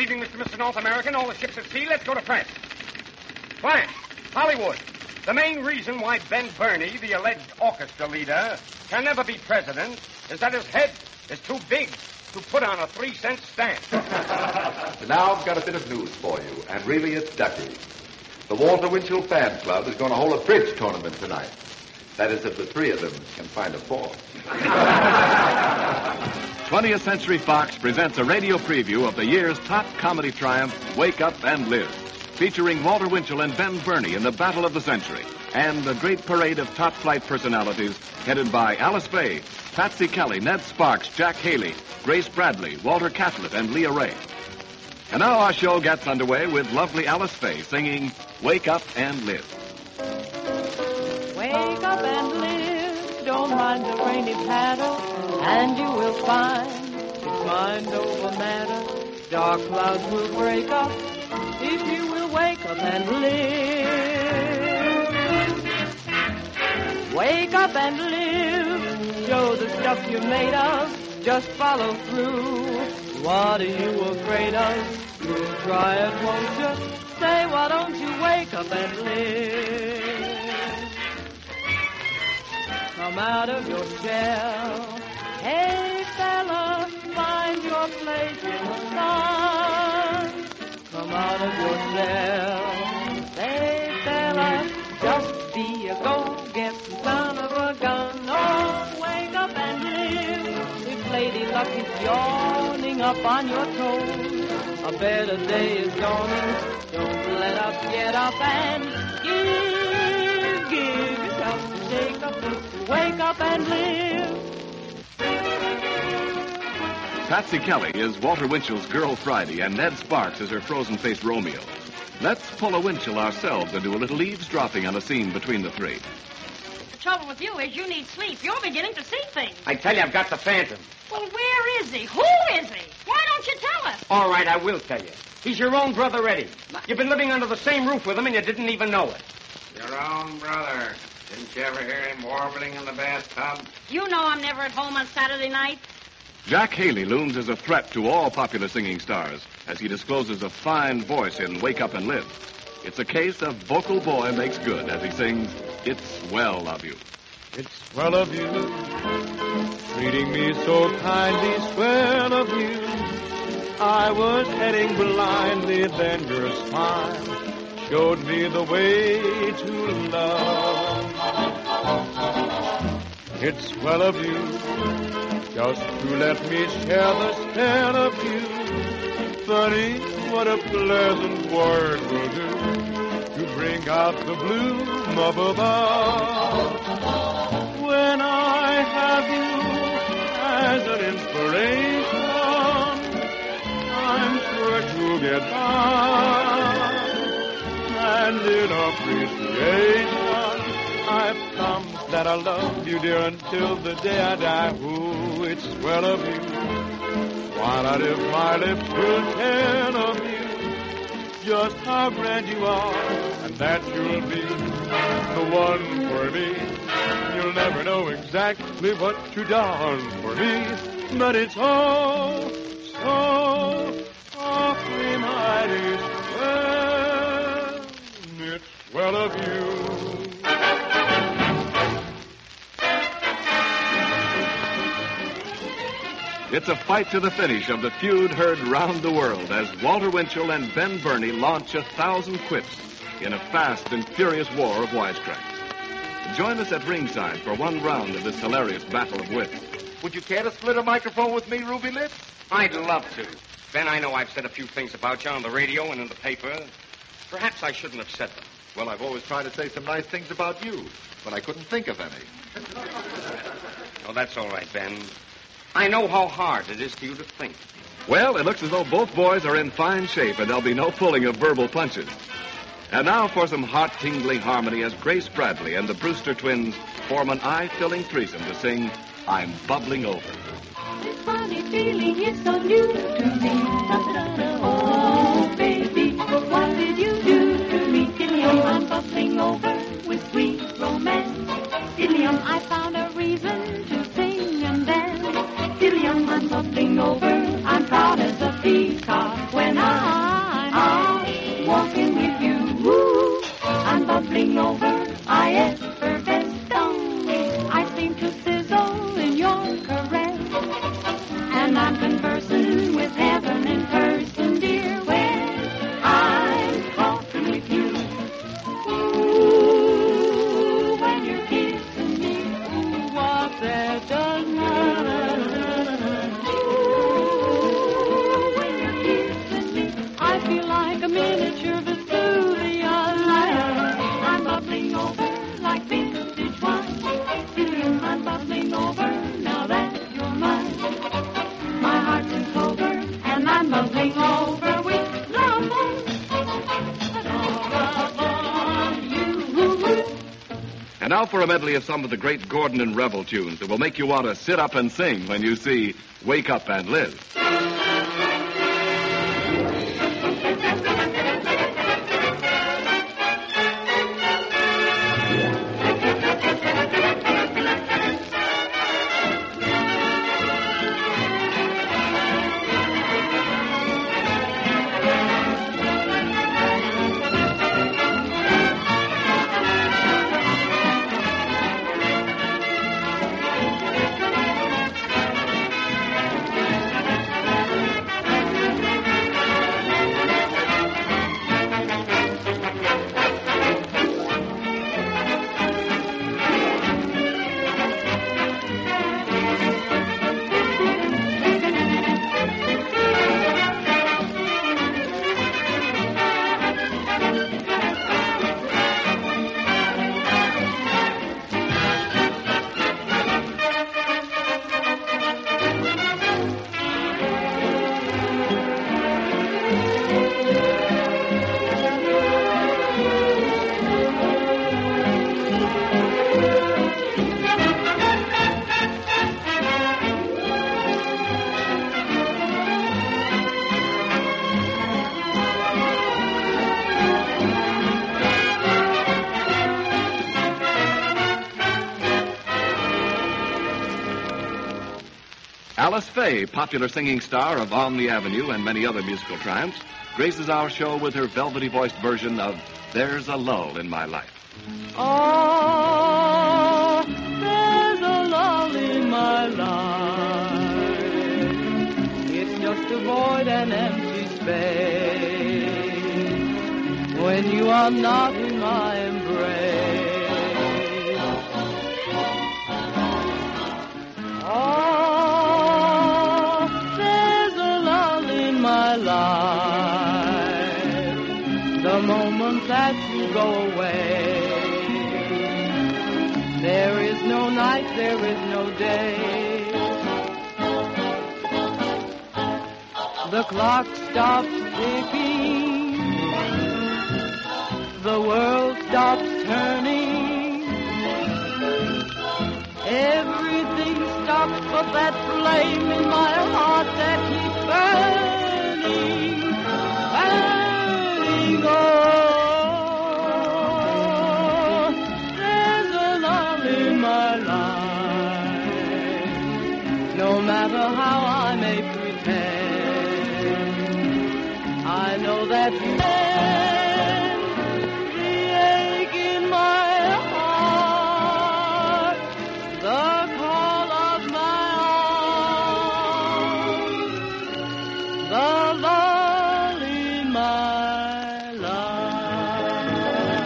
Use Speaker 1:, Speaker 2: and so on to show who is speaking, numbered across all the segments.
Speaker 1: evening, Mr. and Mr. North American. All the ships at sea, let's go to France. France, Hollywood. The main reason why Ben Burney, the alleged orchestra leader, can never be president is that his head is too big to put on a 3-cent stamp.
Speaker 2: Now I've got a bit of news for you, and really it's ducky. The Walter Winchell Fan Club is going to hold a bridge tournament tonight. That is, if the three of them can find a fourth.
Speaker 3: 20th Century Fox presents a radio preview of the year's top comedy triumph, Wake Up and Live, featuring Walter Winchell and Ben Burney in the battle of the century, and a great parade of top flight personalities headed by Alice Faye, Patsy Kelly, Ned Sparks, Jack Haley, Grace Bradley, Walter Catlett, and Leah Ray. And now our show gets underway with lovely Alice Faye singing Wake Up and Live.
Speaker 4: Wake up and live, don't mind the rainy patter, and you will find it's mind over matter. Dark clouds will break up if you will wake up and live. Wake up and live, show the stuff you're made of, just follow through. What are you afraid of? You'll try it, won't you? Say, why don't you wake up and live? Come out of your shell. Hey, fella, find your place in the sun. Come out of your shell. Hey, fella, just be a go-get son of a gun. Oh, wake up and live. If Lady Luck is yawning up on your toes, a better day is dawning. Don't let up, get up and give yourself a shake up, wake up and live.
Speaker 3: Patsy Kelly is Walter Winchell's Girl Friday, and Ned Sparks is her frozen-faced Romeo. Let's pull a Winchell ourselves and do a little eavesdropping on a scene between the three.
Speaker 5: The trouble with you is you need sleep. You're beginning to see things.
Speaker 1: I tell you, I've got the phantom.
Speaker 5: Well, where is he? Who is he? Why don't you tell us?
Speaker 1: All right, I will tell you. He's your own brother, Eddie. You've been living under the same roof with him, and you didn't even know it.
Speaker 6: Your own brother. Didn't you ever hear him warbling in the bathtub?
Speaker 5: You know I'm never at home on Saturday night.
Speaker 3: Jack Haley looms as a threat to all popular singing stars as he discloses a fine voice in Wake Up and Live. It's a case of vocal boy makes good as he sings It's Well of You.
Speaker 7: It's swell of you, treating me so kindly, swell of you. I was heading blindly, then your smile showed me the way to love. It's swell of you, just to let me share the spell of you. Funny what a pleasant word will do to bring out the bloom up above. When I have you as an inspiration, I'm sure to get by. And in appreciation, I've promised that I'll love you, dear, until the day I die. Ooh, it's swell of you. Why not if my lips will tell of you just how grand you are, and that you'll be the one for me. You'll never know exactly what you've done for me, but it's all so awfully mighty swell. It's swell of you.
Speaker 3: It's a fight to the finish of the feud heard round the world as Walter Winchell and Ben Burney launch 1,000 quips in a fast and furious war of wisecracks. Join us at ringside for one round of this hilarious battle of wits.
Speaker 2: Would you care to split a microphone with me, Ruby Lips?
Speaker 1: I'd love to. Ben, I know I've said a few things about you on the radio and in the paper. Perhaps I shouldn't have said them.
Speaker 2: Well, I've always tried to say some nice things about you, but I couldn't think of any.
Speaker 1: Oh, that's all right, Ben. I know how hard it is for you to think.
Speaker 3: Well, it looks as though both boys are in fine shape, and there'll be no pulling of verbal punches. And now for some heart-tingling harmony as Grace Bradley and the Brewster twins form an eye-filling threesome to sing I'm Bubbling Over.
Speaker 4: This funny feeling is so new to me. Oh, baby, what did you do to me? Dillium, I'm bubbling over with sweet romance. Dillium, I found a reason to sing and dance. Dillium, I'm bubbling over. I'm proud as a peacock when I starting to sizzle in your caress. And I'm conversing with heaven in person, dear, when I'm talking with you. Ooh, when you're kissing me, ooh, what there does not. Ooh, when you're kissing me, I feel like a miniature Vesuvius. I'm bubbling over like vintage wine. I'm bubbling over now that you're mine. My heart's in clover, and I'm bubbling over with love on you.
Speaker 3: And now for a medley of some of the great Gordon and Revel tunes that will make you want to sit up and sing when you see Wake Up and Live. Alice Faye, popular singing star of On the Avenue and many other musical triumphs, graces our show with her velvety-voiced version of There's a Lull in My Life.
Speaker 4: Oh, there's a lull in my life. It's just to void an empty space when you are not in my embrace. Oh, there's a lull in my life the moment that you go away. There is no night, there is no day. The clock stops ticking. The world stops turning. Everything stops but that flame in my heart that keeps burning, burning. Oh, there's a lull in my life. No matter how I may pretend, I know that you the ache in my heart, the call of my arms, the lull in my life.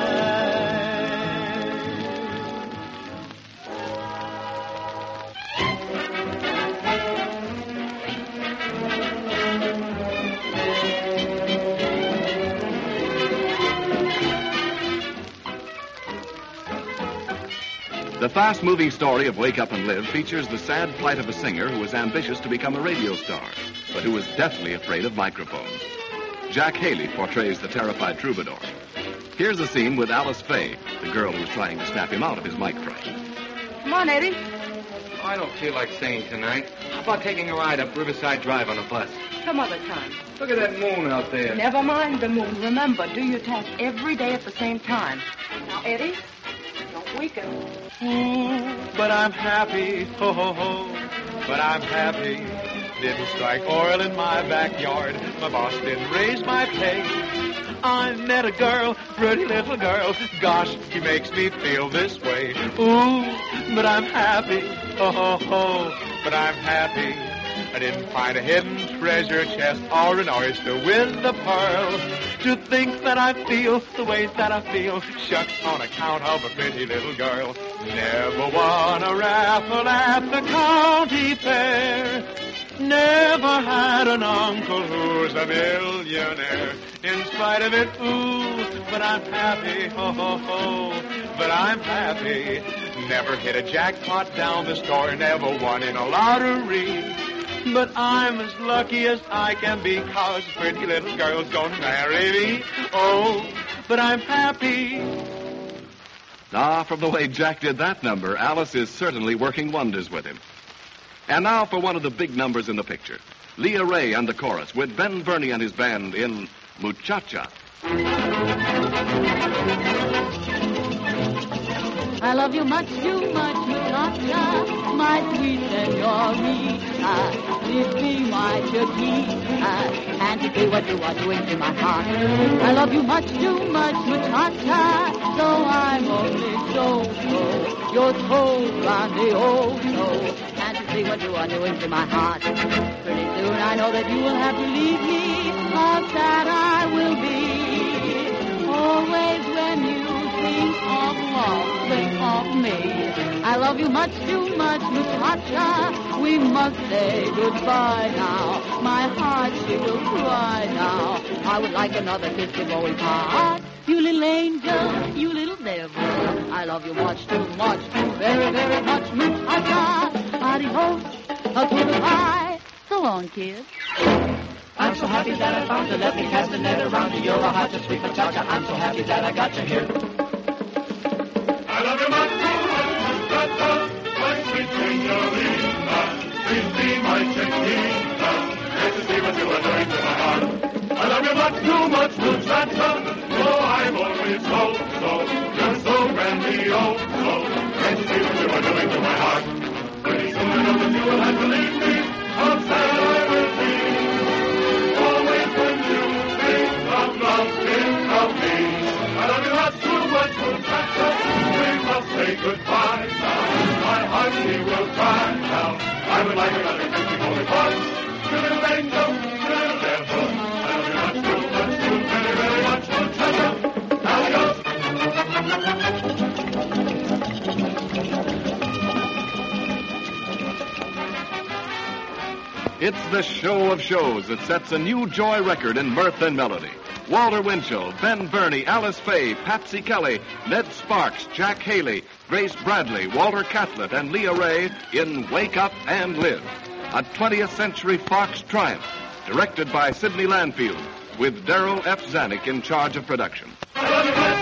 Speaker 3: The fast-moving story of Wake Up and Live features the sad plight of a singer who is ambitious to become a radio star, but who is deathly afraid of microphones. Jack Haley portrays the terrified troubadour. Here's a scene with Alice Faye, the girl who was trying to snap him out of his mic fright.
Speaker 5: Come on, Eddie.
Speaker 6: I don't feel like singing tonight. How about taking a ride up Riverside Drive on a bus?
Speaker 5: Some other time.
Speaker 6: Look at that moon out there.
Speaker 5: Never mind the moon. Remember, do your task every day at the same time. Now, Eddie, don't weaken.
Speaker 7: But I'm happy, ho, ho, ho, but I'm happy. Didn't strike oil in my backyard. My boss didn't raise my pay. I met a girl, pretty little girl. Gosh, she makes me feel this way. Ooh, but I'm happy. But I'm happy. I didn't find a hidden treasure chest or an oyster with a pearl. To think that I feel the way that I feel, shucks, on account of a pretty little girl. Never won a raffle at the county fair. Never had an uncle who's a millionaire. In spite of it, ooh, but I'm happy, but I'm happy. Never hit a jackpot down the store, never won in a lottery. But I'm as lucky as I can be, 'cause pretty little girl's gonna marry me. Oh, but I'm happy.
Speaker 3: Ah, from the way Jack did that number, Alice is certainly working wonders with him. And now for one of the big numbers in the picture. Leah Ray and the chorus with Ben Burney and his band in Muchacha.
Speaker 4: I love you much too much, muchacha, my sweet senorita. Please be my Chiquita, and to do what you are doing to my heart. I love you much too much, muchacha, so I'm only so. You're so grandioso, and to see what you are doing to my heart. Pretty soon I know that you will have to leave me, how sad I will be. Always when you think of love, think of me. I love you much too much, muchacha. We must say goodbye now. My heart, she will cry now. I would like another kiss before we part. You little angel, you little devil. I love you much too, very, very much, muchacha. Adios, goodbye. So long, kid.
Speaker 8: I'm so happy that I found you. Let me cast a net around you. You're a hot and sweet muchacha. I'm so happy that I got you here.
Speaker 9: I love you much too much, muchacha, my sweet senorita. Please be my Chiquita, and to see what you are doing to my heart. I love you much too much, muchacha, oh, I'm always so. You're so grandioso, and to see what you are doing to my heart. Pretty soon I know that you will have to leave me, how sad I will be. Always when you think of love, think of me. I love you much too much, muchacha. We must say goodbye now. My heart, she will cry now. I would like another kiss before we part. You little angel, you little devil. I love you much too very, very much, muchacha. Adios.
Speaker 3: It's the show of shows that sets a new joy record in mirth and melody. Walter Winchell, Ben Burney, Alice Faye, Patsy Kelly, Ned Sparks, Jack Haley, Grace Bradley, Walter Catlett, and Leah Ray in Wake Up and Live, a 20th Century Fox triumph, directed by Sidney Lanfield, with Darrell F. Zanuck in charge of production.